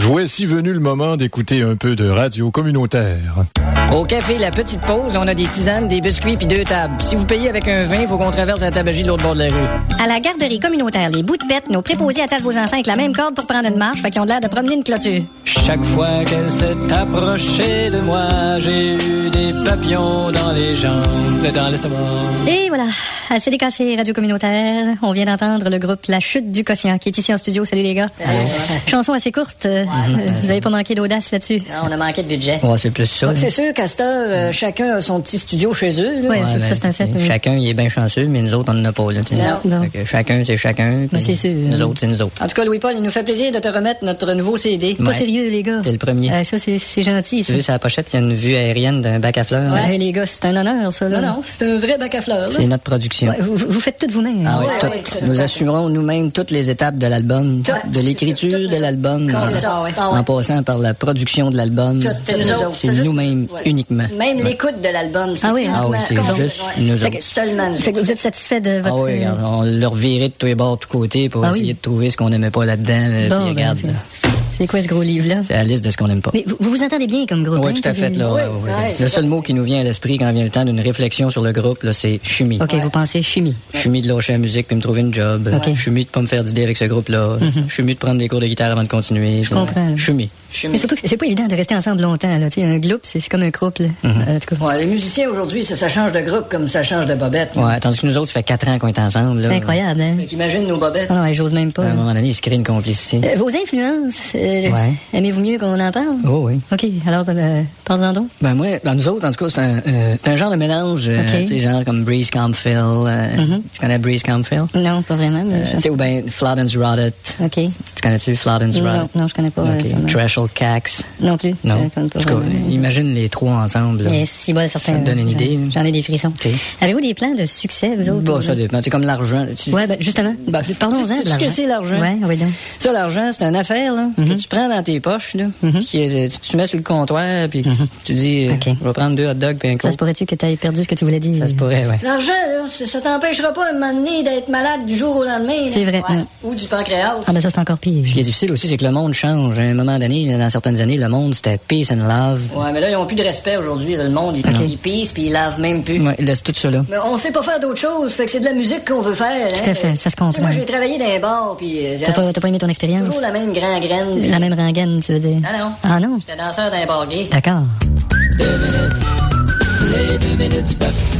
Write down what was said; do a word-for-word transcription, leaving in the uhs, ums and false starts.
Voici venu le moment d'écouter un peu de radio communautaire. Au café La Petite Pause, on a des tisanes, des biscuits puis deux tables. Si vous payez avec un vin, il faut qu'on traverse la tabagie de l'autre bord de la rue. À la garderie communautaire Les Bouts de Pète, nos préposés attachent vos enfants avec la même corde pour prendre une marche, fait qu'ils ont l'air de promener une clôture. Chaque fois qu'elle s'est approchée de moi, j'ai eu des papillons dans les jambes, dans l'estomac. Et voilà, à C D K C Radio Communautaire, on vient d'entendre le groupe La Chute du Quotient, qui est ici en studio. Salut les gars. Allô. Chanson assez courte. Euh, ouais. Vous avez pas manqué d'audace là-dessus? Non, on a manqué de budget. Ouais, c'est plus ça. C'est sûr qu'à cette heure, euh, chacun a son petit studio chez eux. Là. Ouais, Ouais, ça, ben, ça, c'est un fait. Oui. Chacun, il est bien chanceux, mais nous autres, on n'en a pas. Là, non. non. Fait que chacun, c'est chacun. Ben, c'est sûr. Nous autres, c'est nous autres. En tout cas, Louis-Paul, il nous fait plaisir de te remettre notre nouveau C D. Pas Ouais. sérieux, les gars. T'es le premier. Euh, ça, c'est, c'est gentil. Tu Ça. veux, sur la pochette, il y a une vue aérienne d'un bac à fleurs. Ouais, Hein? hey, les gars, c'est un honneur, ça. Là. Non, non, c'est un vrai bac à fleurs. Là. C'est notre production. Ouais, vous, vous faites tout vous-même. Ah oui, ouais, tout. ouais, c'est Nous tout. assurons nous-mêmes toutes les étapes de l'album, Tout. de l'écriture C'est- c'est- de l'album, c'est ça, ouais. Ah ouais. en passant par la production de l'album. Tout, c'est nous autres. C'est C'est juste- nous-mêmes ouais. uniquement. Même l'écoute de l'album. Ah oui, ah oui, c'est juste nous Fait que autres. seulement nous. Fait que vous êtes satisfait de votre... Ah oui, regarde, on leur virait de tous les bords, de tous côtés pour Ah essayer oui. de trouver ce qu'on n'aimait pas là-dedans. Là, Bon, puis ben, regarde, c'est- là, C'est quoi ce gros livre-là? c'est la liste de ce qu'on n'aime pas. Mais vous, vous vous entendez bien comme groupe, Oui, hein, tout à fait. vous- Là, Oui, ouais, ouais, ouais, ouais. c'est Le seul ça. mot qui nous vient à l'esprit quand vient le temps d'une réflexion sur le groupe, là, c'est chimie. OK, vous pensez chimie. Je suis mis de lâcher la musique puis me trouver une job. Ok. Je suis mis de pas me faire d'idées avec ce groupe-là. Je suis mis de prendre des cours de guitare avant de continuer. Je comprends. Je suis mis. Mais surtout que c'est pas évident de rester ensemble longtemps. Là. Tu sais, un groupe, c'est c'est comme un couple. Mhm. Euh, en tout cas. Ouais, les musiciens aujourd'hui, ça, ça change de groupe comme ça change de bobette. là. Ouais, tandis que nous autres, ça fait quatre ans qu'on est ensemble. Là. C'est incroyable, hein? Fait qu'imagine nos bobettes. Ah non, ouais, j'ose même pas. À un moment donné, il se crée une complicité. Euh, vos influences, euh, Ouais. aimez-vous mieux qu'on en parle? Oh oui. OK, alors, euh, parlez-en donc. Ben moi, ben nous autres, en tout cas, c'est un, euh, c'est un genre de mélange, euh, Ok. tu sais, genre comme Breeze Campfill. Euh, Mhm. Tu connais Breeze Campfill? Non, pas vraiment, mais... Euh, tu sais, ou bien Flodden's Rotted. OK. Tu connais-tu Flodden's Non, Rotted? non, je connais pas. Ok. euh, vraiment. Trashel Cax. Non plus. Non. Je connais pas En tout cas, vraiment. imagine les trois ensemble. là. Mais si, bon, certains... Ça te donne une j'en- idée, J'en ai des frissons. Ok. Avez-vous des plans de succès, vous autres? Bon, ça dépend. C'est comme l'argent. Tu- Ouais, ben, justement. Ben, Parlons-en tu- tu- de tu- l'argent. ce que c'est l'argent? Ouais, oui, donc. Ça, l'argent, c'est une affaire là, Mhm. que tu prends dans tes poches, là, qui est, tu, tu mets sur le comptoir, puis tu dis, euh, Ok. je vais prendre deux hot dogs puis un Ça coke. se pourrait-tu que tu aies perdu ce que tu voulais dire? Ça se pourrait, ouais. L'argent, là, ça, ça t'empêchera pas à un moment donné d'être malade du jour au lendemain. là. C'est vrai. Ouais. Mm. Ou du pancréas. Ah, ben ça, c'est encore pire. Ce qui est difficile aussi, c'est que le monde change. À un moment donné, dans certaines années, le monde, c'était peace and love. Ouais, mais là, ils ont plus de respect aujourd'hui. là. Le monde, ils, Ok. ils pissent puis ils lavent même plus. Ouais, laisse tout ça là. Mais on sait pas faire d'autre chose, fait que c'est de la musique qu'on veut faire. Tout à fait, ça se comprend. Tu sais, moi, j'ai travaillé dans un bar, puis... euh, T'as pas, t'as pas aimé ton expérience? toujours la même grand graine. puis- La même rengaine, tu veux dire? Ah non. Ah non? J'étais danseur d'un bar gay. D'accord. Les deux minutes,